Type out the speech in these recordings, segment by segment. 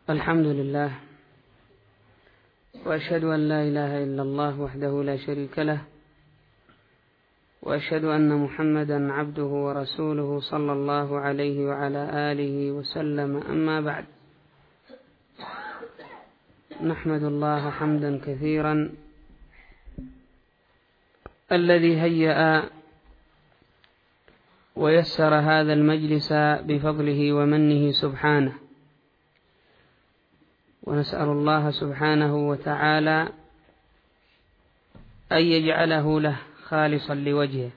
الحمد لله، وأشهد أن لا إله إلا الله وحده لا شريك له، وأشهد أن محمدا عبده ورسوله صلى الله عليه وعلى آله وسلم. أما بعد، نحمد الله حمدا كثيرا الذي هيأ ويسر هذا المجلس بفضله ومنه سبحانه، ونسأل الله سبحانه وتعالى أن يجعله له خالصا لوجهه،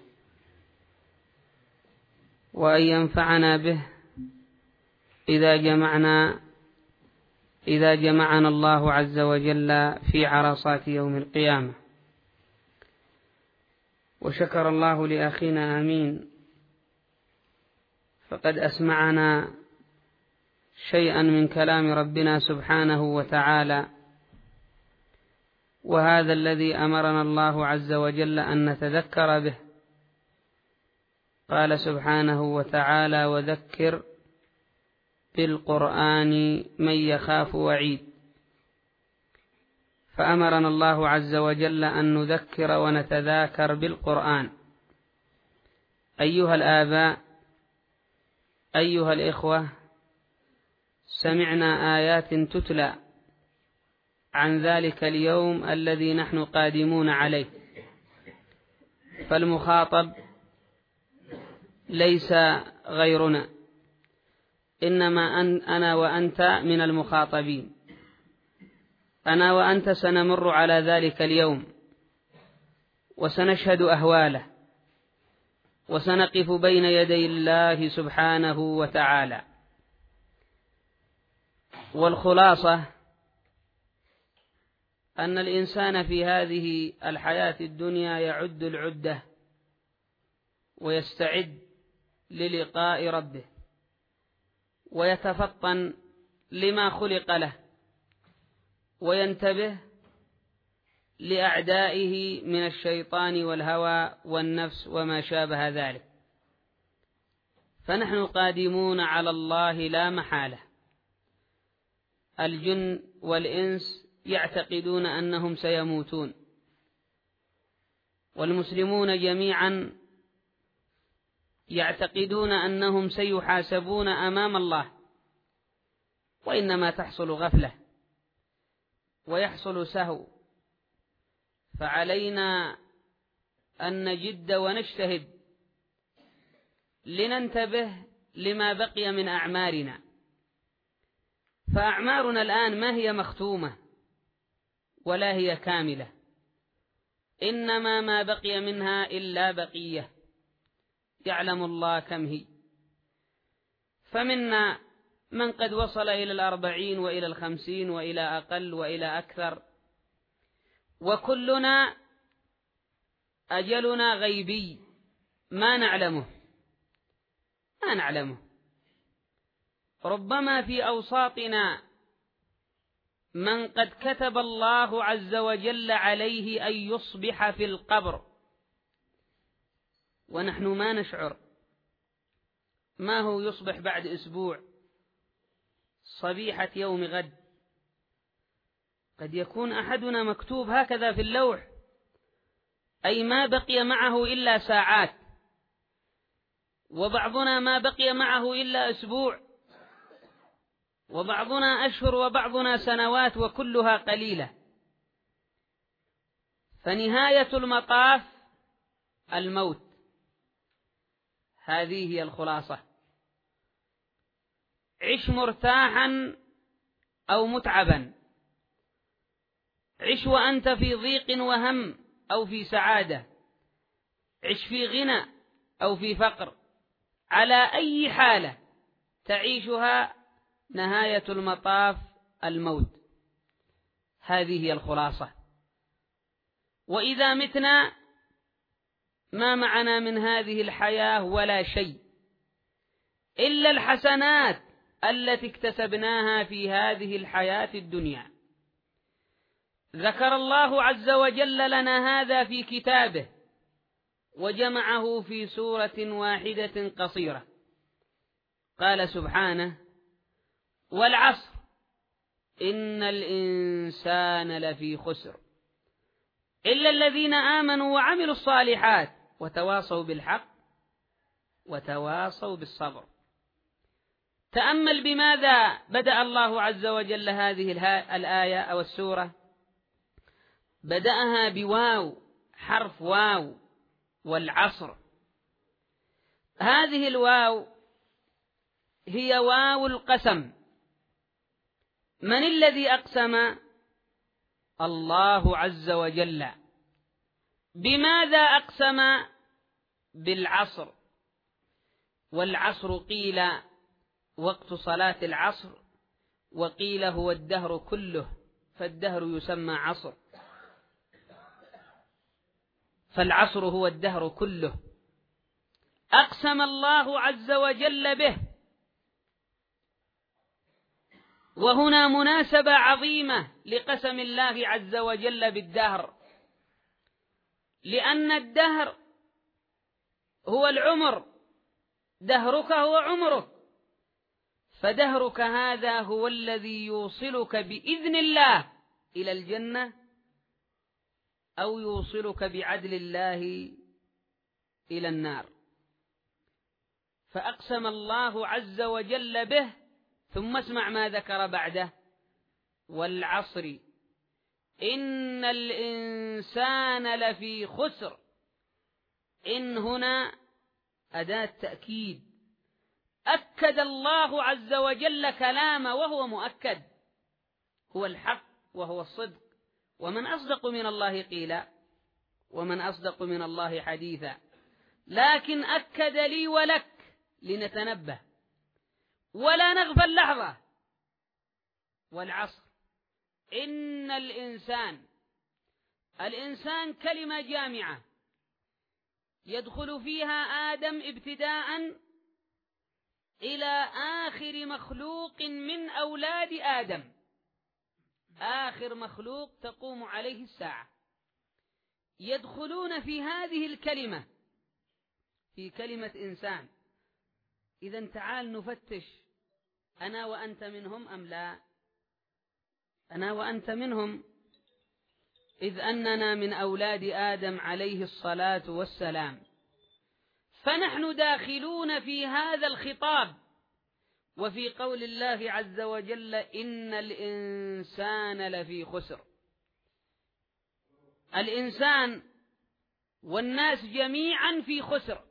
وأن ينفعنا به إذا جمعنا الله عز وجل في عرصات يوم القيامة. وشكر الله لأخينا أمين، فقد أسمعنا شيئا من كلام ربنا سبحانه وتعالى، وهذا الذي أمرنا الله عز وجل أن نتذكر به. قال سبحانه وتعالى: وذكر بالقرآن من يخاف وعيد. فأمرنا الله عز وجل أن نذكر ونتذاكر بالقرآن. أيها الآباء، أيها الإخوة، سمعنا آيات تتلى عن ذلك اليوم الذي نحن قادمون عليه، فالمخاطب ليس غيرنا، إنما أنا وأنت من المخاطبين. أنا وأنت سنمر على ذلك اليوم، وسنشهد أهواله، وسنقف بين يدي الله سبحانه وتعالى. والخلاصة أن الإنسان في هذه الحياة الدنيا يعد العدة ويستعد للقاء ربه، ويتفطن لما خلق له، وينتبه لأعدائه من الشيطان والهوى والنفس وما شابه ذلك. فنحن قادمون على الله لا محالة. الجن والإنس يعتقدون أنهم سيموتون، والمسلمون جميعا يعتقدون أنهم سيحاسبون أمام الله، وإنما تحصل غفلة ويحصل سهو. فعلينا أن نجد ونجتهد لننتبه لما بقي من أعمارنا. فأعمارنا الآن ما هي مختومة ولا هي كاملة، إنما ما بقي منها إلا بقية يعلم الله كم هي. فمنا من قد وصل إلى 40 وإلى 50 وإلى أقل وإلى أكثر، وكلنا أجلنا غيبي ما نعلمه. ربما في أوساطنا من قد كتب الله عز وجل عليه أن يصبح في القبر، ونحن ما نشعر. ما هو يصبح بعد أسبوع، صبيحة يوم غد. قد يكون أحدنا مكتوب هكذا في اللوح، أي ما بقي معه إلا ساعات، وبعضنا ما بقي معه إلا أسبوع، وبعضنا أشهر، وبعضنا سنوات، وكلها قليلة. فنهاية المطاف الموت. هذه هي الخلاصة. عش مرتاحا أو متعبا، عش وأنت في ضيق وهم أو في سعادة، عش في غنى أو في فقر، على أي حالة تعيشها نهاية المطاف الموت. هذه هي الخلاصة. وإذا متنا ما معنا من هذه الحياة ولا شيء إلا الحسنات التي اكتسبناها في هذه الحياة الدنيا. ذكر الله عز وجل لنا هذا في كتابه، وجمعه في سورة واحدة قصيرة. قال سبحانه: والعصر إن الإنسان لفي خسر إلا الذين آمنوا وعملوا الصالحات وتواصوا بالحق وتواصوا بالصبر. تأمل بماذا بدأ الله عز وجل هذه الآية أو السورة. بدأها بواو، حرف واو، والعصر. هذه الواو هي واو القسم. من الذي أقسم؟ الله عز وجل. بماذا أقسم؟ بالعصر. والعصر قيل وقت صلاة العصر، وقيل هو الدهر كله، فالدهر يسمى عصر، فالعصر هو الدهر كله. أقسم الله عز وجل به. وهنا مناسبة عظيمة لقسم الله عز وجل بالدهر، لأن الدهر هو العمر، دهرك هو عمرك، فدهرك هذا هو الذي يوصلك بإذن الله إلى الجنة، أو يوصلك بعدل الله إلى النار. فأقسم الله عز وجل به، ثم اسمع ما ذكر بعده: والعصر إن الإنسان لفي خسر. إن هنا أداة تأكيد، أكد الله عز وجل كلامه وهو مؤكد، هو الحق وهو الصدق. ومن أصدق من الله قيلا، ومن أصدق من الله حديثا. لكن أكد لي ولك لنتنبه ولا نغفل لحظة. والعصر إن الإنسان كلمة جامعة يدخل فيها آدم ابتداء إلى آخر مخلوق من أولاد آدم، آخر مخلوق تقوم عليه الساعة، يدخلون في هذه الكلمة، في كلمة إنسان. إذن تعال نفتش، أنا وأنت منهم أم لا؟ أنا وأنت منهم، إذ أننا من أولاد آدم عليه الصلاة والسلام، فنحن داخلون في هذا الخطاب. وفي قول الله عز وجل: إن الإنسان لفي خسر. الإنسان والناس جميعا في خسر،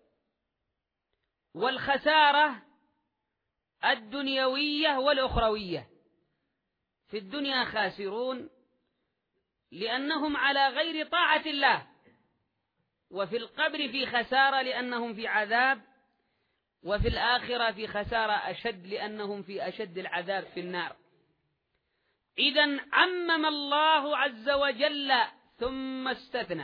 والخسارة الدنيوية والأخروية. في الدنيا خاسرون لأنهم على غير طاعة الله، وفي القبر في خسارة لأنهم في عذاب، وفي الآخرة في خسارة أشد لأنهم في أشد العذاب في النار. إذن عمم الله عز وجل ثم استثنى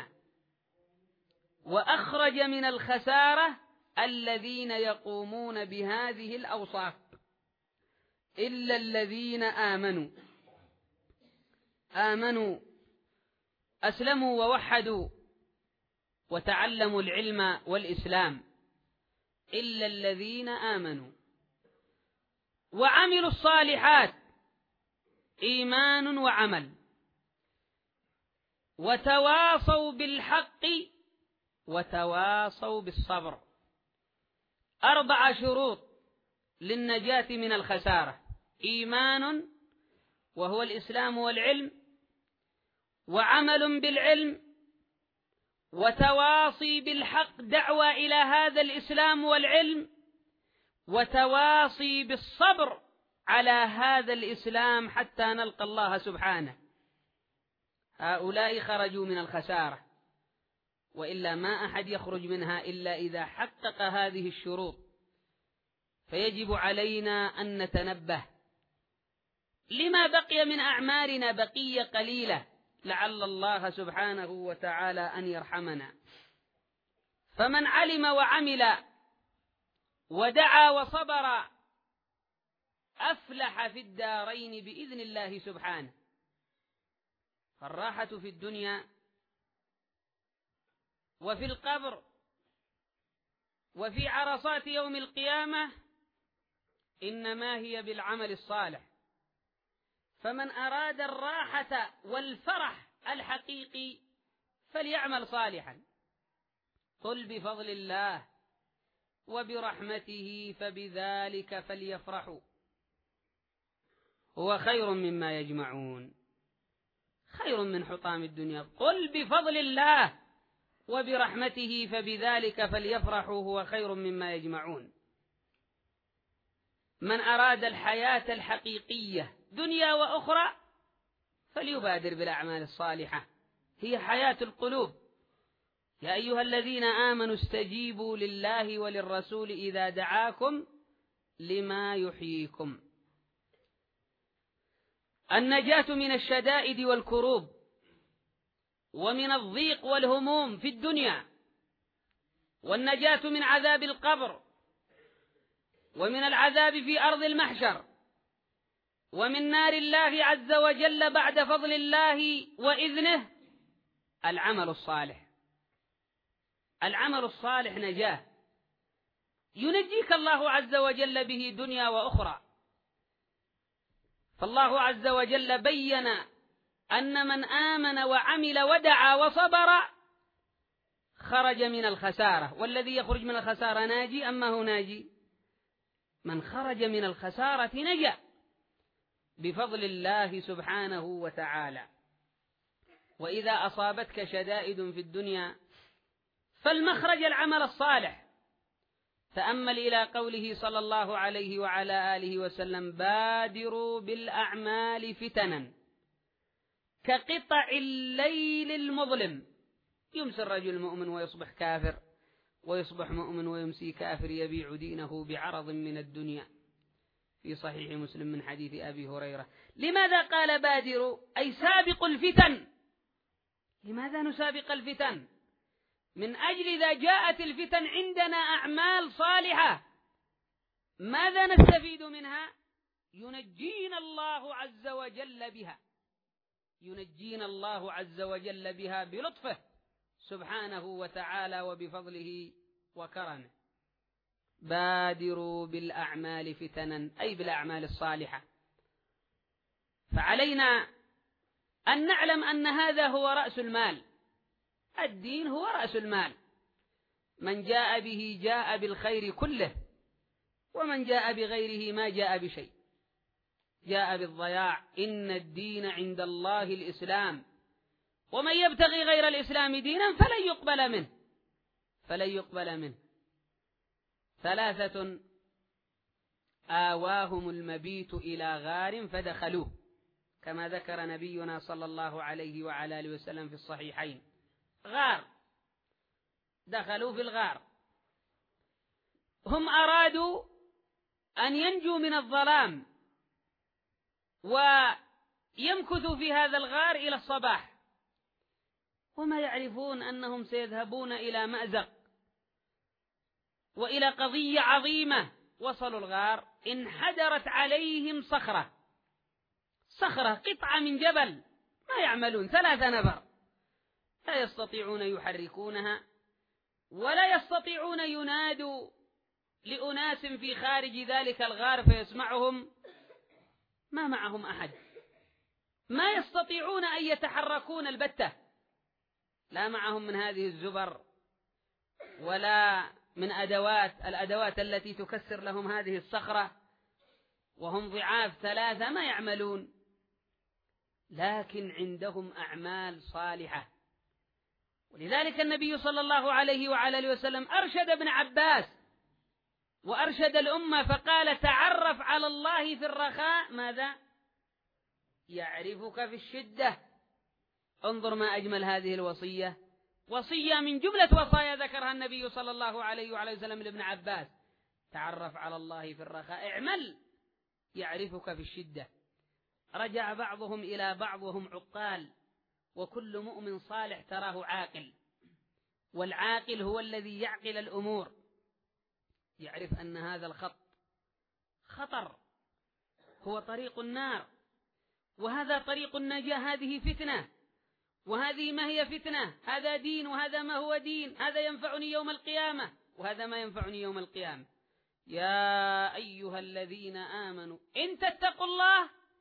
وأخرج من الخسارة الذين يقومون بهذه الأوصاف: إلا الذين آمنوا أسلموا ووحدوا وتعلموا العلم والإسلام، إلا الذين آمنوا وعملوا الصالحات، إيمان وعمل، وتواصوا بالحق وتواصوا بالصبر. 4 شروط للنجاة من الخسارة: إيمان وهو الإسلام والعلم، وعمل بالعلم، وتواصي بالحق دعوة إلى هذا الإسلام والعلم، وتواصي بالصبر على هذا الإسلام حتى نلقى الله سبحانه. هؤلاء خرجوا من الخسارة، وإلا ما أحد يخرج منها إلا إذا حقق هذه الشروط. فيجب علينا أن نتنبه لما بقي من أعمارنا بقية قليلة، لعل الله سبحانه وتعالى أن يرحمنا. فمن علم وعمل ودعا وصبر أفلح في الدارين بإذن الله سبحانه. فالراحة في الدنيا وفي القبر وفي عرصات يوم القيامة إنما هي بالعمل الصالح. فمن أراد الراحة والفرح الحقيقي فليعمل صالحا. قل بفضل الله وبرحمته فبذلك فليفرحوا هو خير مما يجمعون. خير من حطام الدنيا. قل بفضل الله وبرحمته فبذلك فليفرحوا هو خير مما يجمعون. من أراد الحياة الحقيقية دنيا وأخرى فليبادر بالأعمال الصالحة، هي حياة القلوب. يا أيها الذين آمنوا استجيبوا لله وللرسول إذا دعاكم لما يحييكم. النجاة من الشدائد والكروب ومن الضيق والهموم في الدنيا، والنجاة من عذاب القبر ومن العذاب في أرض المحشر ومن نار الله عز وجل بعد فضل الله وإذنه العمل الصالح. العمل الصالح نجاة ينجيك الله عز وجل به دنيا وأخرى. فالله عز وجل بين أن من آمن وعمل ودعا وصبر خرج من الخسارة. والذي يخرج من الخسارة ناجي أما هو ناجي؟ من خرج من الخسارة نجا بفضل الله سبحانه وتعالى. وإذا أصابتك شدائد في الدنيا فالمخرج العمل الصالح. تأمل إلى قوله صلى الله عليه وعلى آله وسلم: بادروا بالأعمال فتنا كقطع الليل المظلم. يمسي الرجل مؤمن ويصبح كافر، ويصبح مؤمن ويمسي كافر، يبيع دينه بعرض من الدنيا. في صحيح مسلم من حديث أبي هريرة. لماذا قال بادروا؟ أي سابقوا الفتن. لماذا نسابق الفتن؟ من أجل إذا جاءت الفتن عندنا أعمال صالحة ماذا نستفيد منها؟ ينجينا الله عز وجل بها، ينجينا الله عز وجل بها بلطفه سبحانه وتعالى وبفضله وكرمه. بادروا بالأعمال فتنا أي بالأعمال الصالحة. فعلينا أن نعلم أن هذا هو رأس المال. الدين هو رأس المال. من جاء به جاء بالخير كله، ومن جاء بغيره ما جاء بشيء، جاء بالضياع. إن الدين عند الله الإسلام، ومن يبتغي غير الإسلام دينا فلن يقبل منه. ثلاثة آواهم المبيت إلى غار فدخلوه، كما ذكر نبينا صلى الله عليه وعلى آله وسلم في الصحيحين. غار، دخلوا في الغار. هم أرادوا أن ينجوا من الظلام ويمكثوا في هذا الغار إلى الصباح، وما يعرفون أنهم سيذهبون إلى مأزق وإلى قضية عظيمة. وصلوا الغار، انحدرت عليهم صخرة، قطعة من جبل، ما يعملون. 3 نفر لا يستطيعون يحركونها، ولا يستطيعون ينادوا لأناس في خارج ذلك الغار فيسمعهم، ما معهم أحد، ما يستطيعون أن يتحركون البتة، لا معهم من هذه الزبر ولا من الأدوات التي تكسر لهم هذه الصخرة، وهم ضعاف 3 ما يعملون. لكن عندهم أعمال صالحة. ولذلك النبي صلى الله عليه وعلى آله وسلم أرشد ابن عباس وأرشد الأمة فقال: تعرف على الله في الرخاء ماذا؟ يعرفك في الشدة. انظر ما أجمل هذه الوصية، وصية من جملة وصايا ذكرها النبي صلى الله عليه وعلى وسلم لابن عباس: تعرف على الله في الرخاء، اعمل يعرفك في الشدة. رجع بعضهم إلى بعض وهم عقال، وكل مؤمن صالح تراه عاقل، والعاقل هو الذي يعقل الأمور، يعرف أن هذا الخط خطر، هو طريق النار، وهذا طريق النجاة. هذه فتنة وهذه ما هي فتنة، هذا دين وهذا ما هو دين، هذا ينفعني يوم القيامة وهذا ما ينفعني يوم القيامة. يا أيها الذين آمنوا إن تتقوا الله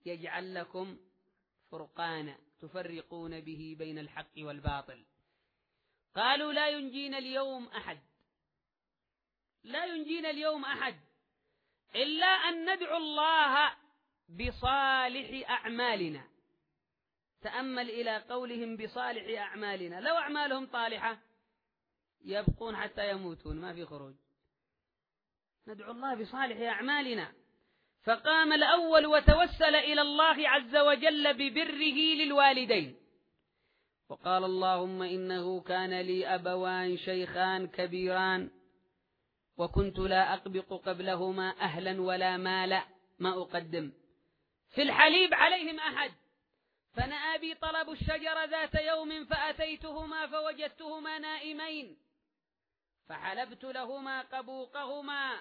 يجعل لكم فرقانا تفرقون به بين الحق والباطل. قالوا لا ينجينا اليوم أحد، لا ينجينا اليوم أحد إلا أن ندعو الله بصالح أعمالنا. تأمل إلى قولهم بصالح أعمالنا، لو أعمالهم صالحة يبقون حتى يموتون ما في خروج. ندعو الله بصالح أعمالنا. فقام الأول وتوسل إلى الله عز وجل ببره للوالدين، وقال اللهم إنه كان لي أبوان شيخان كبيران وكنت لا أقبق قبلهما أهلا ولا مالا، ما أقدم في الحليب عليهم أحد، فنأى بي طلب الشجرة ذات يوم فأتيتهما فوجدتهما نائمين فحلبت لهما قبوقهما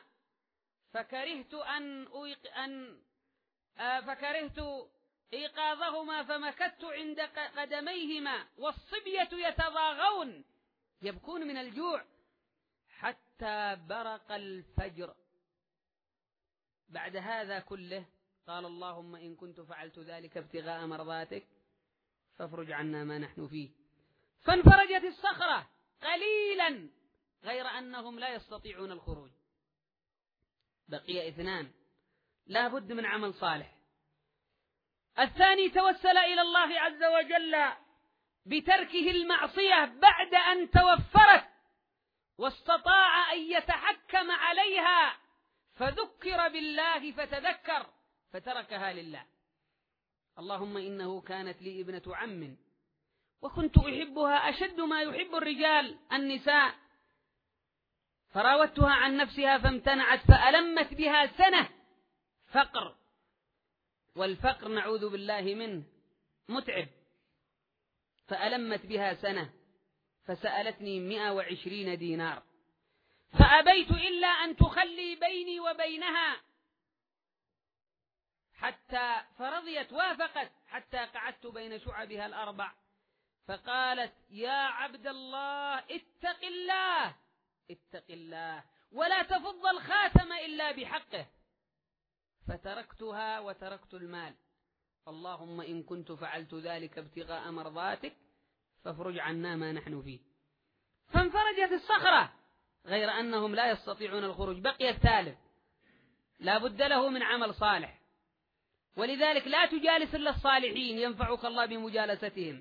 فكرهت إيقاظهما فمكثت عند قدميهما والصبية يتضاغون يبكون من الجوع حتى برق الفجر. بعد هذا كله قال اللهم إن كنت فعلت ذلك ابتغاء مرضاتك فافرج عنا ما نحن فيه. فانفرجت الصخرة قليلا غير أنهم لا يستطيعون الخروج. بقي اثنان لا بد من عمل صالح. الثاني توسل إلى الله عز وجل بتركه المعصية بعد أن توفرت واستطاع أن يتحكم عليها، فذكر بالله فتذكر فتركها لله. اللهم إنه كانت لي ابنة عم وكنت أحبها أشد ما يحب الرجال النساء، فراودتها عن نفسها فامتنعت فألمت بها سنة فقر، والفقر نعوذ بالله منه متعب، فألمت بها سنة فسألتني 120 دينار فأبيت إلا أن تخلي بيني وبينها حتى فرضيت وافقت حتى قعدت بين شعبها الأربع فقالت يا عبد الله اتق الله اتق الله ولا تفض الخاتم إلا بحقه، فتركتها وتركت المال. اللهم إن كنت فعلت ذلك ابتغاء مرضاتك فافرج عنا ما نحن فيه. فانفرجت الصخرة غير أنهم لا يستطيعون الخروج. بقي الثالث لا بد له من عمل صالح، ولذلك لا تجالس إلا الصالحين ينفعك الله بمجالستهم.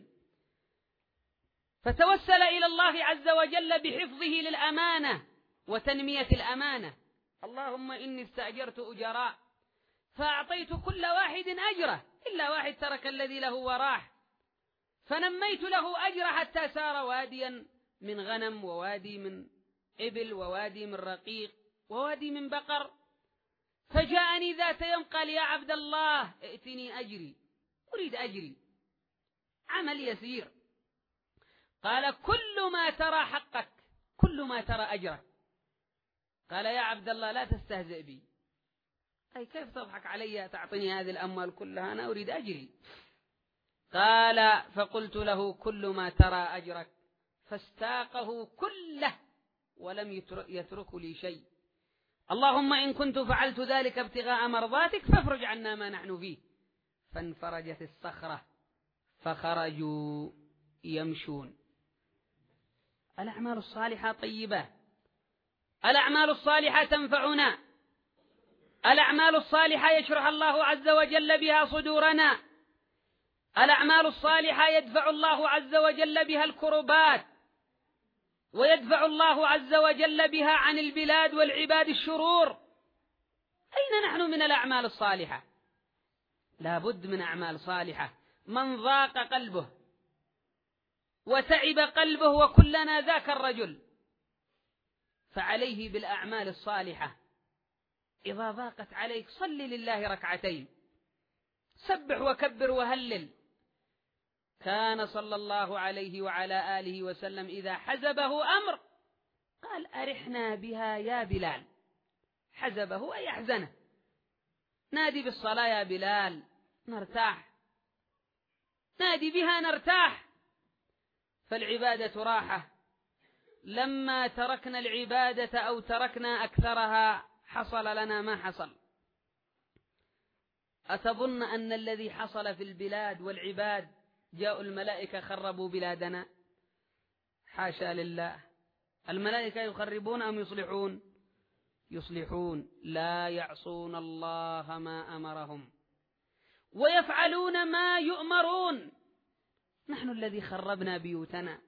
فتوسل إلى الله عز وجل بحفظه للأمانة وتنمية الأمانة. اللهم إني استأجرت أجراء فأعطيت كل واحد أجره إلا واحد ترك الذي له وراح، فنميت له أجره حتى صار واديا من غنم ووادي من إبل ووادي من رقيق ووادي من بقر. فجاءني ذات يوم قال يا عبد الله ائتني أجري، أريد أجري عمل يسير. قال كل ما ترى حقك كل ما ترى أجرك. قال يا عبد الله لا تستهزئ بي، أي كيف تضحك علي تعطيني هذه الأموال كلها، أنا أريد أجري. قال فقلت له كل ما ترى أجرك، فاستاقه كله ولم يترك لي شيء. اللهم إن كنت فعلت ذلك ابتغاء مرضاتك فافرج عنا ما نحن فيه. فانفرجت الصخرة فخرجوا يمشون. الأعمال الصالحة طيبة، الأعمال الصالحة تنفعنا، الأعمال الصالحة يشرح الله عز وجل بها صدورنا، الأعمال الصالحة يدفع الله عز وجل بها الكربات، ويدفع الله عز وجل بها عن البلاد والعباد الشرور. أين نحن من الأعمال الصالحة؟ لا بد من أعمال صالحة. من ضاق قلبه وتعب قلبه وكلنا ذاك الرجل، فعليه بالأعمال الصالحة. إذا ضاقت عليك صل لله ركعتين، سبح وكبر وهلل. كان صلى الله عليه وعلى آله وسلم إذا حزبه أمر قال أرحنا بها يا بلال. حزبه أي يحزنه، نادي بالصلاة يا بلال نرتاح، نادي بها نرتاح. فالعبادة راحة. لما تركنا العبادة أو تركنا أكثرها حصل لنا ما حصل. أتظن أن الذي حصل في البلاد والعباد جاءوا الملائكة خربوا بلادنا؟ حاشا لله. الملائكة يخربون أم يصلحون؟ يصلحون، لا يعصون الله ما أمرهم ويفعلون ما يؤمرون. نحن الذي خربنا بيوتنا،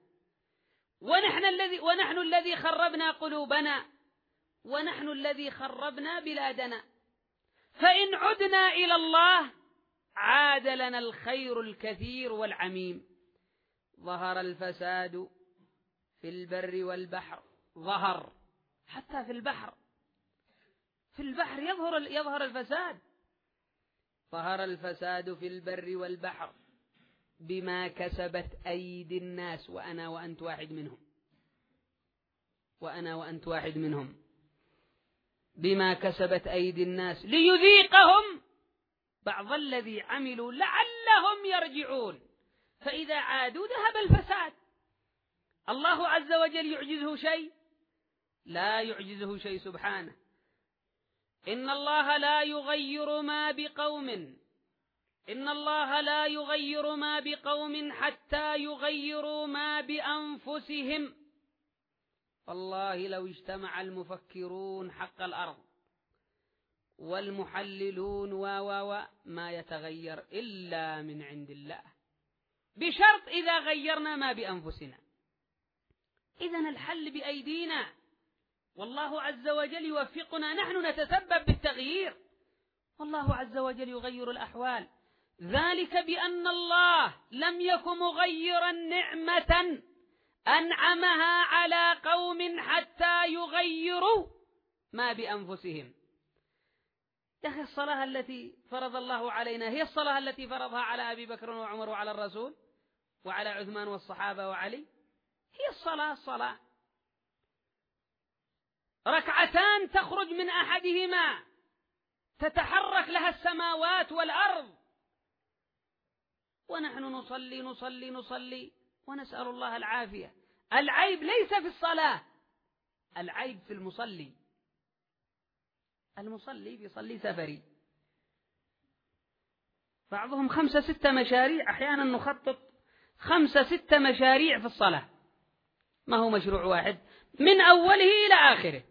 ونحن الذي خربنا قلوبنا، ونحن الذي خربنا بلادنا. فإن عدنا إلى الله عاد لنا الخير الكثير والعميم. ظهر الفساد في البر والبحر، ظهر حتى في البحر، في البحر يظهر الفساد. ظهر الفساد في البر والبحر بما كسبت أيدي الناس، وأنا وأنت واحد منهم، وأنا وأنت واحد منهم. بما كسبت أيدي الناس ليذيقهم بعض الذي عملوا لعلهم يرجعون. فإذا عادوا ذهب الفساد. الله عز وجل يعجزه شيء؟ لا يعجزه شيء سبحانه. إن الله لا يغير ما بقوم حتى يغيروا ما بأنفسهم. والله لو اجتمع المفكرون حق الأرض والمحللون ما يتغير إلا من عند الله، بشرط إذا غيرنا ما بأنفسنا. إذن الحل بأيدينا، والله عز وجل يوفقنا، نحن نتسبب بالتغيير، والله عز وجل يغير الأحوال. ذلك بأن الله لم يكن مغيرا نعمة أنعمها على قوم حتى يغيروا ما بأنفسهم. يا أخي الصلاة التي فرض الله علينا هي الصلاة التي فرضها على أبي بكر وعمر وعلى الرسول وعلى عثمان والصحابة وعلي، هي الصلاة. ركعتان تخرج من أحدهما تتحرك لها السماوات والأرض، ونحن نصلي ونسأل الله العافية. العيب ليس في الصلاة، العيب في المصلي. المصلي بيصلي سفري، بعضهم 5-6 مشاريع، أحيانا نخطط 5-6 مشاريع في الصلاة، ما هو مشروع واحد من أوله إلى آخره،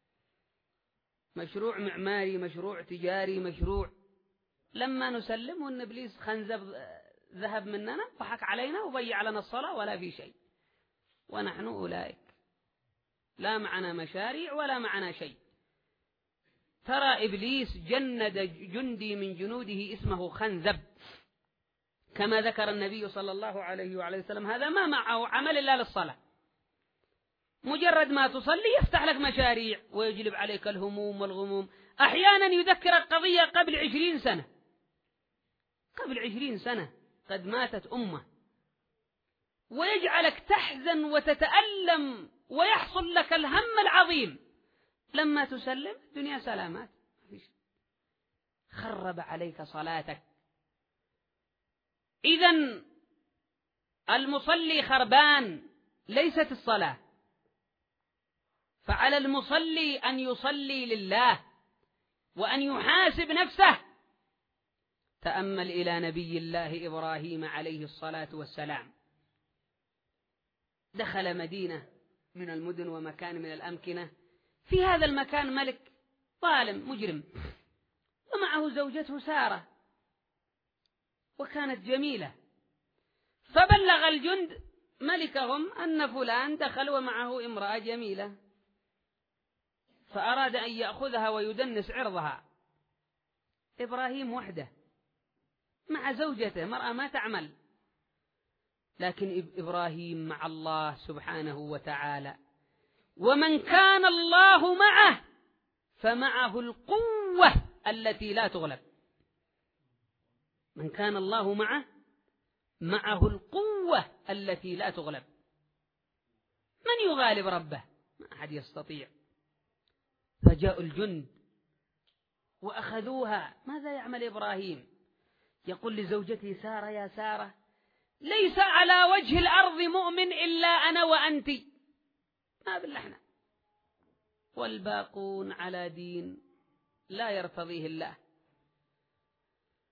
مشروع معماري، مشروع تجاري، مشروع. لما نسلم والنبليس خنزب ذهب مننا، ضحك علينا وضيع لنا الصلاة ولا في شيء. ونحن أولئك لا معنا مشاريع ولا معنا شيء. ترى إبليس جند جندي من جنوده اسمه خنزب، كما ذكر النبي صلى الله عليه وعليه وسلم، هذا ما معه عمل إلا للصلاة. مجرد ما تصلي يفتح لك مشاريع ويجلب عليك الهموم والغموم. أحيانا يذكرك قضية قبل 20 سنة، قبل 20 سنة قد ماتت أمة، ويجعلك تحزن وتتألم ويحصل لك الهم العظيم. لما تسلم الدنيا سلامات، خرب عليك صلاتك. إذن المصلي خربان، ليست الصلاة. فعلى المصلي أن يصلي لله وأن يحاسب نفسه. تأمل إلى نبي الله إبراهيم عليه الصلاة والسلام، دخل مدينة من المدن ومكان من الأمكنة، في هذا المكان ملك ظالم مجرم، ومعه زوجته سارة، وكانت جميلة. فبلغ الجند ملكهم أن فلان دخل ومعه امرأة جميلة، فأراد أن يأخذها ويدنس عرضها. إبراهيم وحده مع زوجته، مرأة ما تعمل، لكن إبراهيم مع الله سبحانه وتعالى. ومن كان الله معه فمعه القوة التي لا تغلب. من كان الله معه القوة التي لا تغلب. من يغالب ربه؟ ما أحد يستطيع. فجاءوا الجند وأخذوها. ماذا يعمل إبراهيم؟ يقول لزوجته سارة: يا سارة، ليس على وجه الأرض مؤمن إلا أنا وأنت، ما باللحنا، والباقون على دين لا يرتضيه الله.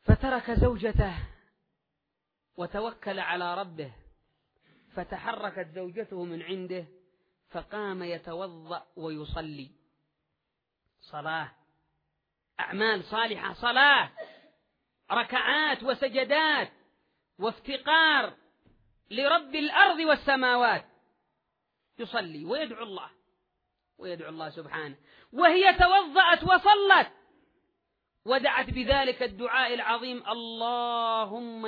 فترك زوجته وتوكل على ربه، فتحركت زوجته من عنده فقام يتوضأ ويصلي صلاة، أعمال صالحة، صلاة، ركعات وسجدات وافتقار لرب الأرض والسماوات، يصلي ويدعو الله سبحانه، وهي توضأت وصلت ودعت بذلك الدعاء العظيم: اللهم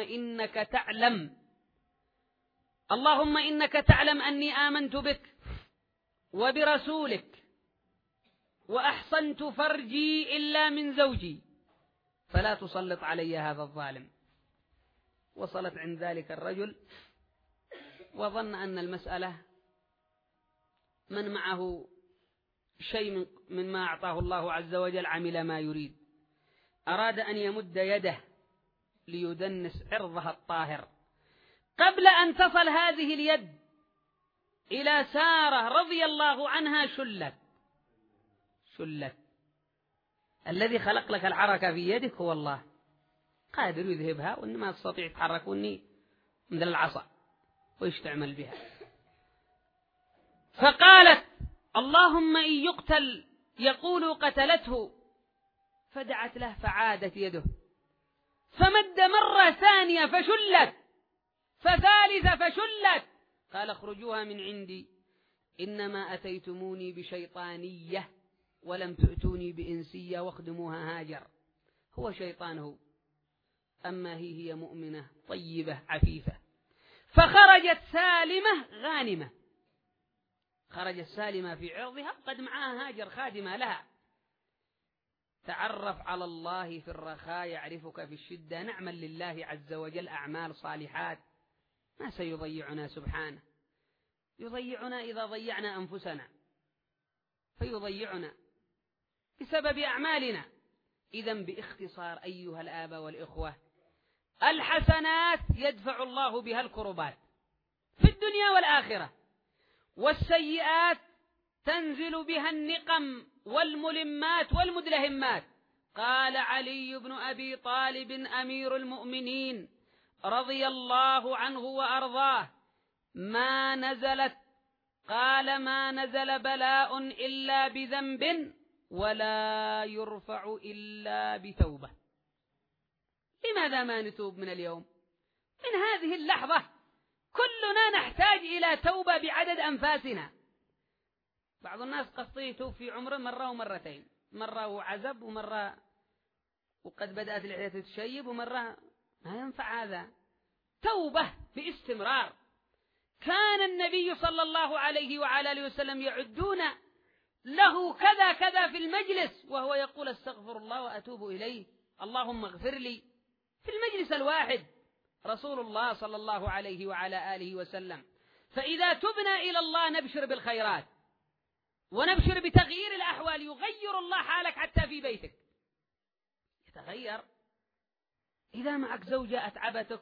إنك تعلم أني آمنت بك وبرسولك وأحصنت فرجي إلا من زوجي فلا تسلط علي هذا الظالم. وصلت عند ذلك الرجل وظن أن المسألة من معه شيء مما أعطاه الله عز وجل عمل ما يريد، أراد أن يمد يده ليدنس عرضها الطاهر. قبل أن تصل هذه اليد إلى سارة رضي الله عنها شلت. الذي خلق لك الحركة في يدك هو الله، قادر يذهبها، وإن ما تستطيع تحرك وإني مثل العصا وإيش تعمل بها. فقالت: اللهم إن يقتل يقول قتلته، فدعت له فعادت يده، فمد مرة ثانية فشلت، فثالثة فشلت. قال: اخرجوها من عندي، إنما أتيتموني بشيطانية ولم تؤتوني بإنسية، واخدموها هاجر، هو شيطانه، أما هي مؤمنة طيبة عفيفة. فخرجت سالمة غانمة، خرجت سالمة في عرضها، قد معها هاجر خادمة لها. تعرف على الله في الرخاء يعرفك في الشدة. نعمل لله عز وجل أعمال صالحات، ما سيضيعنا سبحانه، يضيعنا إذا ضيعنا أنفسنا، فيضيعنا بسبب أعمالنا. إذن باختصار أيها الآباء والإخوة، الحسنات يدفع الله بها الكربات في الدنيا والآخرة، والسيئات تنزل بها النقم والملمات والمدلهمات. قال علي بن أبي طالب أمير المؤمنين رضي الله عنه وأرضاه: ما نزل بلاء إلا بذنب ولا يرفع إلا بتوبة. لماذا ما نتوب من اليوم؟ من هذه اللحظة كلنا نحتاج إلى توبة بعدد أنفاسنا. بعض الناس قصده يتوب في عمره مرة ومرتين، مرة هو عزب ومرة وقد بدأت العيادة تشيب ومرة ما ينفع هذا. توبة باستمرار. كان النبي صلى الله عليه وعلى آله وسلم يعدون له كذا كذا في المجلس وهو يقول: استغفر الله وأتوب إليه، اللهم اغفر لي، في المجلس الواحد رسول الله صلى الله عليه وعلى آله وسلم. فإذا تبنا إلى الله نبشر بالخيرات ونبشر بتغيير الأحوال، يغير الله حالك حتى في بيتك يتغير. إذا معك زوجة أتعبتك،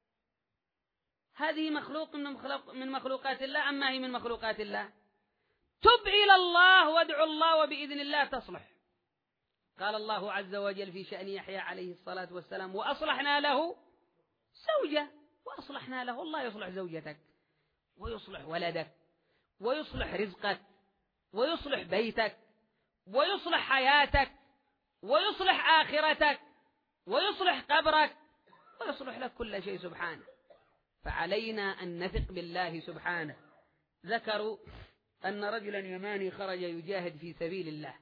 هذه مخلوق من مخلوقات الله أم ما هي من مخلوقات الله؟ تب إلى الله وادعو الله وبإذن الله تصلح. قال الله عز وجل في شأن يحيى عليه الصلاة والسلام: وأصلحنا له زوجة. وأصلحنا له، الله يصلح زوجتك ويصلح ولدك ويصلح رزقك ويصلح بيتك ويصلح حياتك ويصلح آخرتك ويصلح قبرك ويصلح لك كل شيء سبحانه. فعلينا أن نثق بالله سبحانه. ذكروا أن رجلا يماني خرج يجاهد في سبيل الله،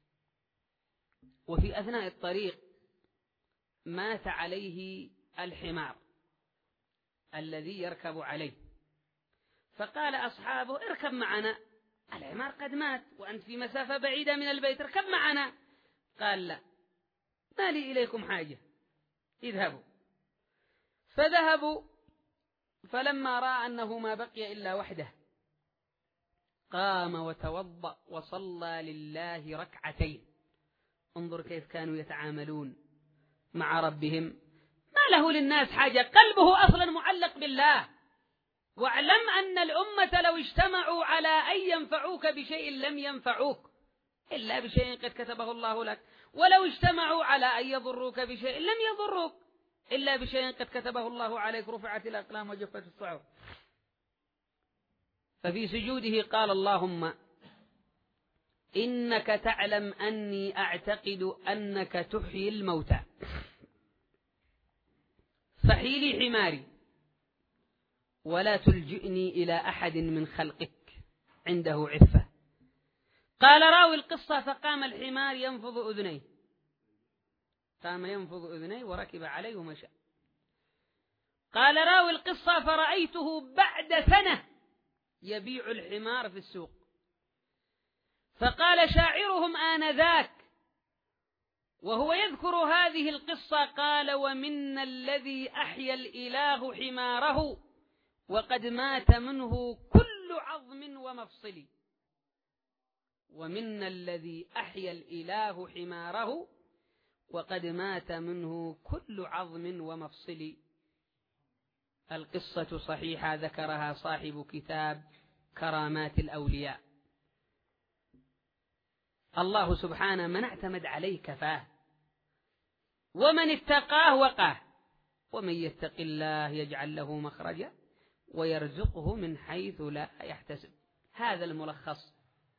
وفي أثناء الطريق مات عليه الحمار الذي يركب عليه، فقال أصحابه: اركب معنا، الحمار قد مات وأنت في مسافة بعيدة من البيت، اركب معنا. قال: لا، ما لي إليكم حاجة، اذهبوا. فذهبوا، فلما رأى أنه ما بقي إلا وحده قام وتوضأ وصلى لله ركعتين. انظر كيف كانوا يتعاملون مع ربهم. ما له للناس حاجة، قلبه أصلا معلق بالله. واعلم أن الأمة لو اجتمعوا على أن ينفعوك بشيء لم ينفعوك إلا بشيء قد كتبه الله لك، ولو اجتمعوا على أن يضروك بشيء لم يضروك إلا بشيء قد كتبه الله عليك، رفعت الأقلام وجفت الصحف. ففي سجوده قال اللهم إنك تعلم أني أعتقد أنك تحيي الموتى، فحي لي حماري ولا تلجئني إلى أحد من خلقك عنده عفة. قال راوي القصة فقام الحمار ينفض أذنيه، قام ينفض أذنيه وركب عليه ومشى. قال راوي القصة فرأيته بعد سنة يبيع الحمار في السوق، فقال شاعرهم آنذاك وهو يذكر هذه القصة قال ومنا الذي أحيا الإله حماره وقد مات منه كل عظم ومفصل. ومنا الذي أحيا الإله حماره وقد مات منه كل عظم ومفصل. القصة صحيحة ذكرها صاحب كتاب كرامات الأولياء. الله سبحانه من اعتمد عليه كفاه، ومن اتقاه وقاه، ومن يتق الله يجعل له مخرجا ويرزقه من حيث لا يحتسب. هذا الملخص،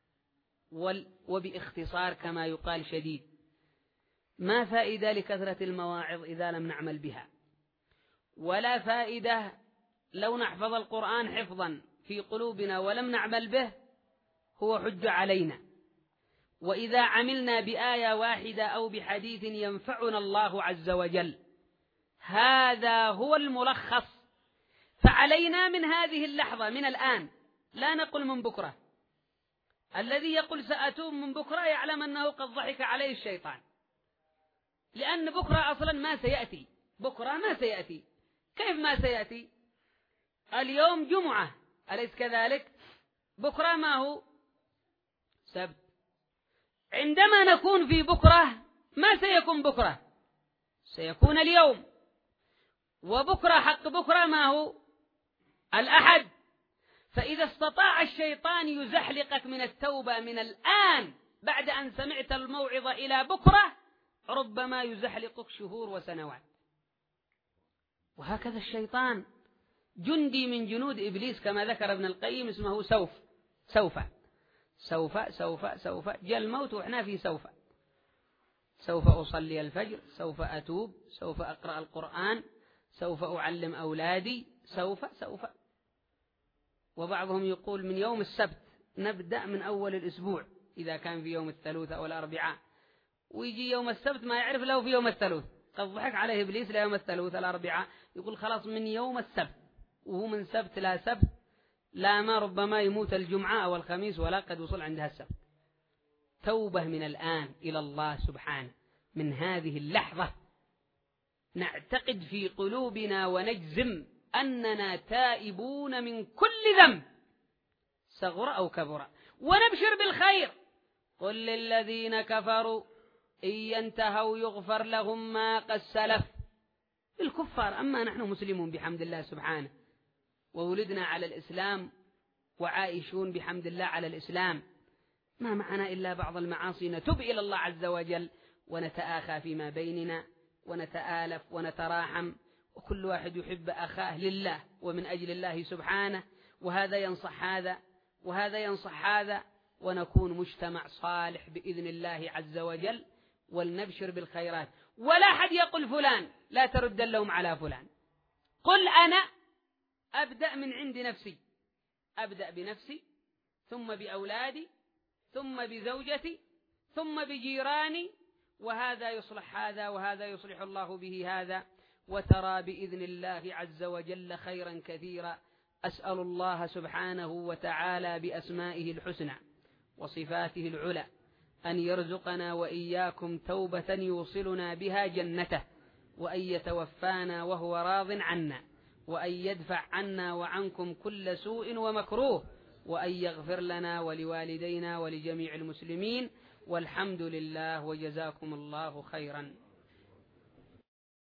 وباختصار كما يقال شديد. ما فائدة لكثرة المواعظ إذا لم نعمل بها، ولا فائدة لو نحفظ القرآن حفظا في قلوبنا ولم نعمل به، هو حج علينا. وإذا عملنا بآية واحدة أو بحديث ينفعنا الله عز وجل، هذا هو الملخص. فعلينا من هذه اللحظة من الآن، لا نقل من بكرة. الذي يقول سأتوب من بكرة يعلم أنه قد ضحك عليه الشيطان، لأن بكرة أصلا ما سيأتي، بكرة ما سيأتي. كيف ما سيأتي؟ اليوم جمعة أليس كذلك؟ بكرة ما هو؟ سبت. عندما نكون في بكرة ما سيكون بكرة، سيكون اليوم. وبكرة حق بكرة ما هو؟ الأحد. فإذا استطاع الشيطان يزحلقك من التوبة من الآن بعد أن سمعت الموعظة إلى بكرة، ربما يزحلقك شهور وسنوات. وهكذا الشيطان جندي من جنود إبليس كما ذكر ابن القيم، اسمه سوف سوف سوف سوف سوف. جاء الموت وإحنا في سوف. سوف أصلي الفجر، سوف أتوب، سوف أقرأ القرآن، سوف أعلم أولادي، سوف. وبعضهم يقول من يوم السبت نبدأ من أول الأسبوع إذا كان في يوم الثلاثاء أو الأربعاء، ويجي يوم السبت ما يعرف له في يوم الثلاث، قد ضحك عليه إبليس ليوم الثلاثاء الأربعاء، يقول خلاص من يوم السبت، وهو من سبت لا سبت، لا ما ربما يموت الجمعة أو الخميس ولا قد وصل عندها السبت. توبة من الآن إلى الله سبحانه. من هذه اللحظة نعتقد في قلوبنا ونجزم أننا تائبون من كل ذنب صغر أو كبر، ونبشر بالخير. قل للذين كفروا إن ينتهوا يغفر لهم ما قد سلف. الكفار، أما نحن مسلمون بحمد الله سبحانه، وولدنا على الإسلام وعائشون بحمد الله على الإسلام، ما معنا إلا بعض المعاصي، نتوب إلى الله عز وجل ونتآخى فيما بيننا ونتآلف ونتراحم، وكل واحد يحب أخاه لله ومن أجل الله سبحانه، وهذا ينصح هذا وهذا ينصح هذا، ونكون مجتمع صالح بإذن الله عز وجل. ولنبشر بالخيرات، ولا أحد يقول فلان، لا ترد اللوم على فلان. قل أنا أبدأ من عند نفسي، أبدأ بنفسي ثم بأولادي ثم بزوجتي ثم بجيراني، وهذا يصلح هذا وهذا يصلح الله به هذا، وترى بإذن الله عز وجل خيرا كثيرا. أسأل الله سبحانه وتعالى بأسمائه الحسنى وصفاته العلى أن يرزقنا وإياكم توبة يوصلنا بها جنته، وأن يتوفانا وهو راض عنا، وأن يدفع عنا وعنكم كل سوء ومكروه، وأن يغفر لنا ولوالدينا ولجميع المسلمين. والحمد لله، وجزاكم الله خيرا.